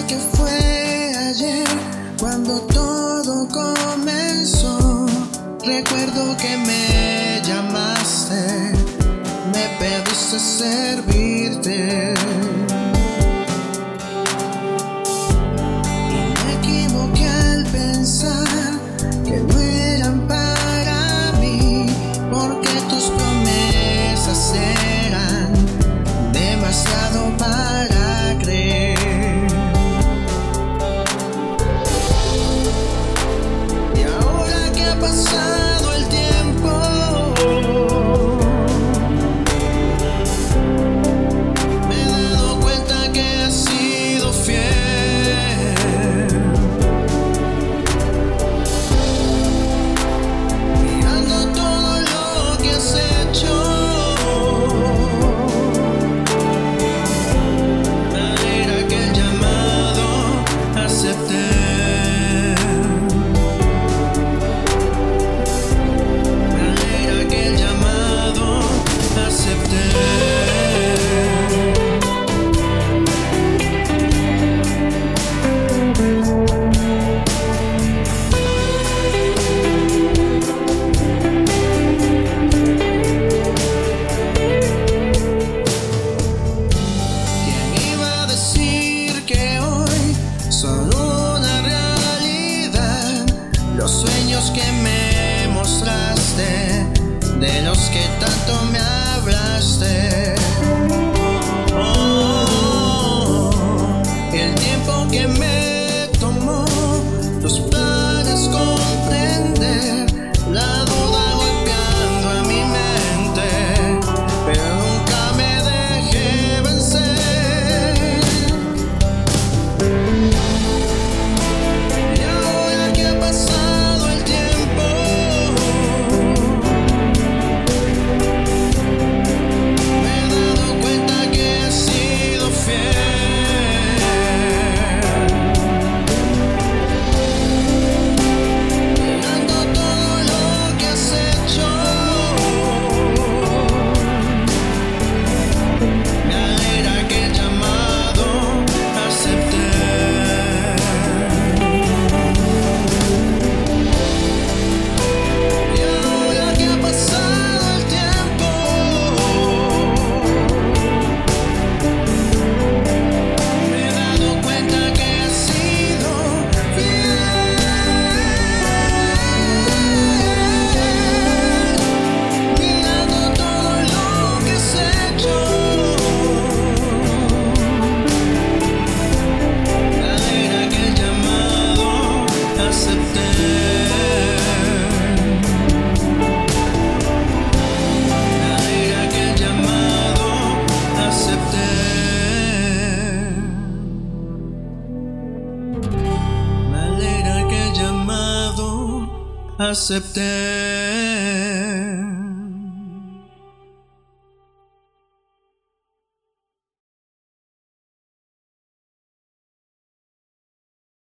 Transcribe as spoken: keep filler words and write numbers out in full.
que fue ayer cuando todo comenzó. Recuerdo que me llamaste, me pediste servirte. Y me equivoqué al pensar que no eran para mí, porque tus promesas eran demasiado para creer. Y ahora que ha pasado el tiempo, me he dado cuenta que has sido fiel. Mirando todo lo que has hecho, me alegra que el llamado acepté. Son una realidad los sueños que me mostraste, de los que tanto me hablaste. Oh, el tiempo que me tomó tus planes comprender, la duda golpeando a mi mente, pero nunca me dejé vencer. Acepté.